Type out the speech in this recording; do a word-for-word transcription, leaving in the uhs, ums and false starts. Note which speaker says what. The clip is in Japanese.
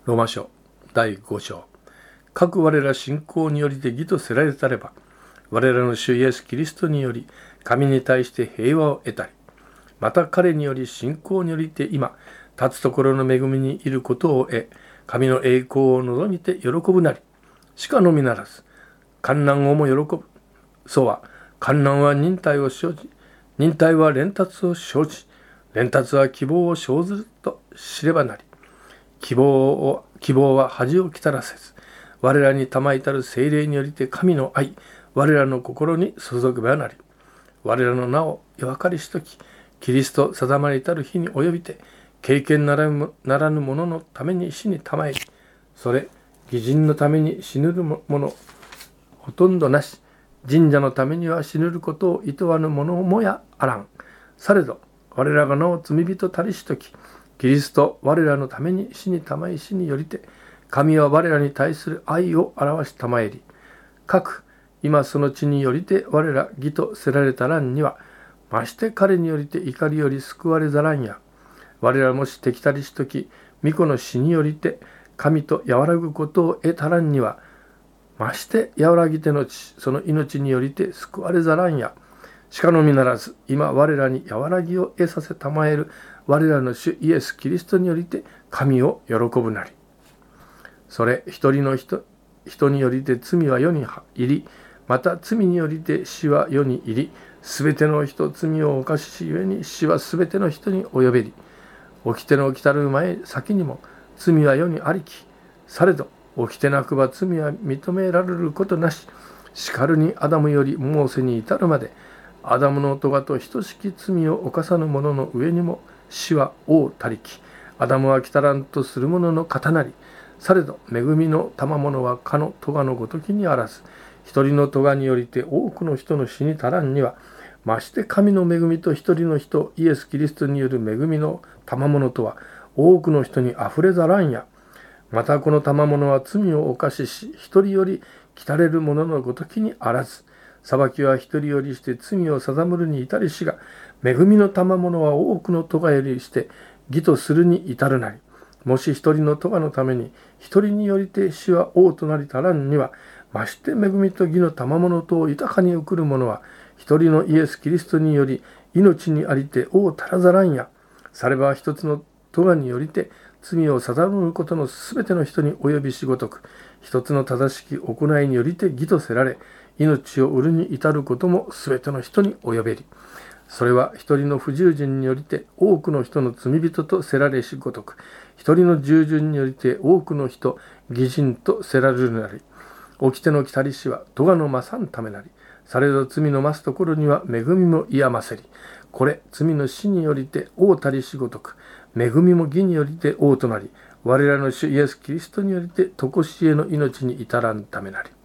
Speaker 1: ローマ書だいご章。かく我ら信仰によりて義とせられたれば、我らの主イエスキリストにより神に対して平和を得たり、また彼により信仰によりて今立つところの恵みにいることを得、神の栄光を望みて喜ぶなり、しかのみならず患難をも喜ぶ。そうは患難は忍耐を生じ、忍耐は連達を生じ、連達は希望を生ずると知ればなり、希望を希望は恥をきたらせず、我らに賜いたる聖霊によりて神の愛、我らの心に注ぐばなり、我らの名を弱かりしとき、キリスト定まりたる日に及びて、経験ならぬならぬ者のために死にたまえり、それ義人のために死ぬる者ほとんどなし、神社のためには死ぬることを厭わぬ者もやあらん。されど我らが名を罪人たりしとき、キリスト我らのために死にたまえしによりて、神は我らに対する愛を表したまえり、かく今その地によりて我ら義とせられたらんには、まして彼によりて怒りより救われざらんや。我らもし敵たりしとき、御子の死によりて神と和らぐことを得たらんには、まして和らぎてのちその命によりて救われざらんや。しかのみならず今我らに和らぎを得させたまえる我らの主イエス・キリストによりて神を喜ぶなり。それ一人の人人によりて罪は世に入り、また罪によりて死は世に入り、すべての人罪を犯しゆえに死はすべての人に及べり、起きての来たる前先にも罪は世にありき。されど起きてなくば罪は認められることなし。しかるにアダムよりモーセに至るまで、アダムの咎と等しき罪を犯さぬ者の上にも死は王たりき。アダムは来たらんとする者の方なり。されど恵みの賜物はかの咎のごときにあらず、一人の咎によりて多くの人の死に足らんには、まして神の恵みと一人の人イエス・キリストによる恵みの賜物とは多くの人にあふれざらんや。またこの賜物は罪を犯しし、一人より来たれる者のごときにあらず、裁きは一人よりして罪を定むるに至りしが、恵みの賜物は多くの咎よりして義とするに至るなり。もし一人の咎のために一人によりて死は王となり足らんには、まして恵みと義の賜物とを豊かに送る者は一人のイエス・キリストにより命にありて王足らざらんや。されば一つの咎によりて罪を定むることのすべての人に及びしごとく、一つの正しき行いによりて義とせられ、命を売るに至ることもすべての人に及べり。それは一人の不従順によりて多くの人の罪人とせられしごとく、一人の従順によりて多くの人義人とせられるなり。起きての来たりしは咎の増さんためなり。されど罪の増すところには恵みも癒ませり。これ罪の死によりて王たりしごとく、恵みも義によりて王となり、我らの主イエス・キリストによりて常しえの命に至らんためなり。